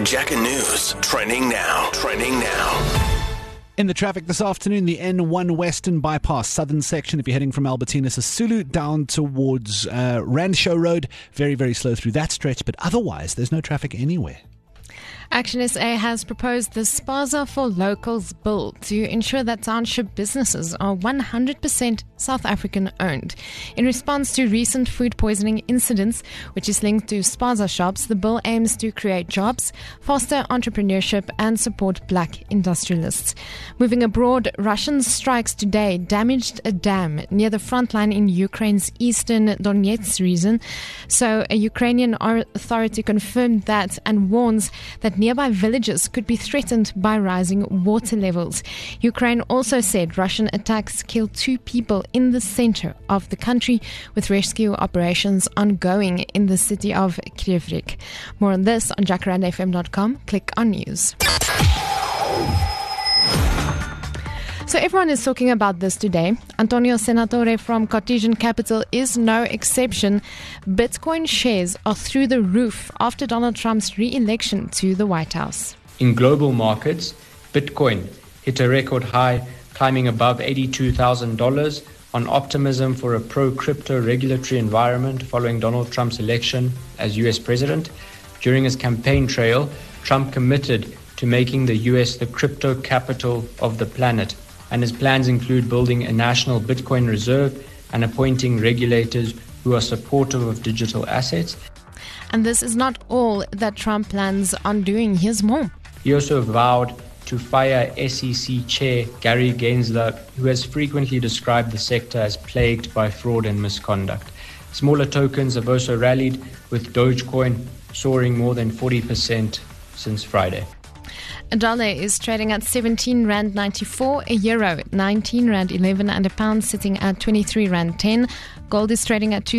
Jack'n News. Trending now. In the traffic this afternoon, the N1 Western Bypass, southern section, if you're heading from Albertina Sisulu down towards Randshow Road, very, very slow through that stretch, but otherwise there's no traffic anywhere. Action SA has proposed the Spaza for Locals bill to ensure that township businesses are 100% South African owned. In response to recent food poisoning incidents, which is linked to Spaza shops, the bill aims to create jobs, foster entrepreneurship and support black industrialists. Moving abroad, Russian strikes today damaged a dam near the front line in Ukraine's eastern Donetsk region. So a Ukrainian authority confirmed that and warns that nearby villages could be threatened by rising water levels. Ukraine also said Russian attacks killed 2 people in the center of the country, with rescue operations ongoing in the city of Kryvyi. More on this on jacarandafm.com. Click on news. So everyone is talking about this today. Antonio Senatore from Cartesian Capital is no exception. Bitcoin shares are through the roof after Donald Trump's re-election to the White House. In global markets, Bitcoin hit a record high, climbing above $82,000 on optimism for a pro-crypto regulatory environment following Donald Trump's election as US president. During his campaign trail, Trump committed to making the US the crypto capital of the planet, and his plans include building a national Bitcoin reserve and appointing regulators who are supportive of digital assets. And this is not all that Trump plans on doing. Here's more. He also vowed to fire SEC Chair Gary Gensler, who has frequently described the sector as plagued by fraud and misconduct. Smaller tokens have also rallied, with Dogecoin soaring more than 40% since Friday. A dollar is trading at 17 Rand 94, a euro 19 Rand 11, and a pound sitting at 23 Rand 10. Gold is trading at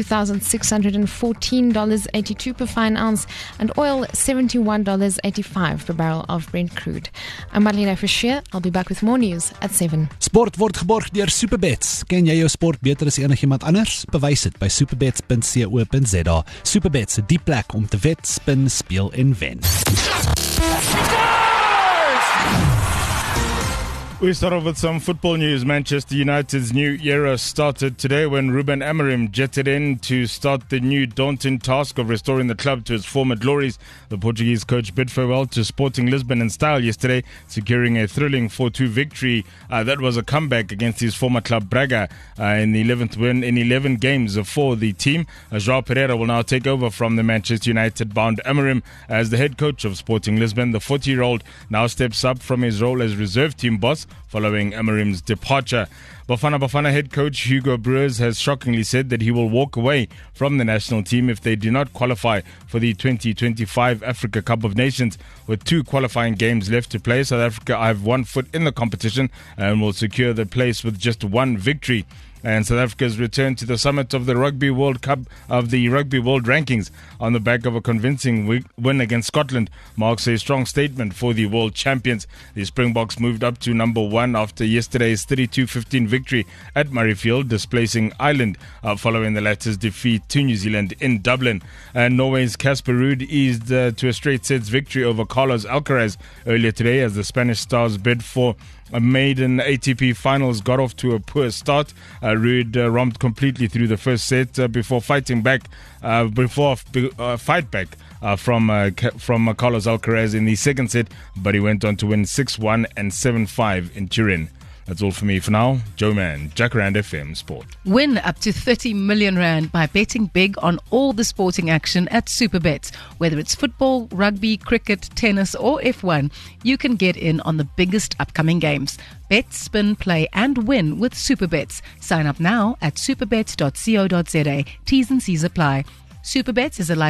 $2,614.82 per fine ounce, and oil $71.85 per barrel of Brent crude. I'm Marlene Fischer. I'll be back with more news at 7. Sport word geborg deur Superbets. Ken jy jou sport beter as enigiemand anders? Bewys dit by superbets.co.za. Superbets, 'n diep plek om te wet, spin, speel en wen. We start off with some football news. Manchester United's new era started today when Ruben Amorim jetted in to start the new daunting task of restoring the club to its former glories. The Portuguese coach bid farewell to Sporting Lisbon in style yesterday, securing a thrilling 4-2 victory. That was a comeback against his former club Braga in the 11th win in 11 games for the team. João Pereira will now take over from the Manchester United-bound Amorim as the head coach of Sporting Lisbon. The 40-year-old now steps up from his role as reserve team boss following Amorim's departure. Bafana head coach Hugo Broos has shockingly said that he will walk away from the national team if they do not qualify for the 2025 Africa Cup of Nations. With 2 qualifying games left to play, South Africa have 1 foot in the competition and will secure the place with just 1 victory. And South Africa's return to the summit of the Rugby World Cup of the Rugby World Rankings on the back of a convincing win against Scotland marks a strong statement for the world champions. The Springboks moved up to number 1 after yesterday's 32-15 victory at Murrayfield, displacing Ireland following the latter's defeat to New Zealand in Dublin. And Norway's Casper Ruud eased to a straight sets victory over Carlos Alcaraz earlier today as the Spanish star's bid for a maiden ATP finals got off to a poor start. Ruud romped completely through the first set before fighting back, from Carlos Alcaraz in the second set, but he went on to win 6-1 and 7-5 in Turin. That's all for me for now. Joe Mann, Jacaranda FM Sport. Win up to 30 million Rand by betting big on all the sporting action at Superbets. Whether it's football, rugby, cricket, tennis or F1, you can get in on the biggest upcoming games. Bet, spin, play and win with Superbets. Sign up now at superbets.co.za. T's and C's apply. Superbets is a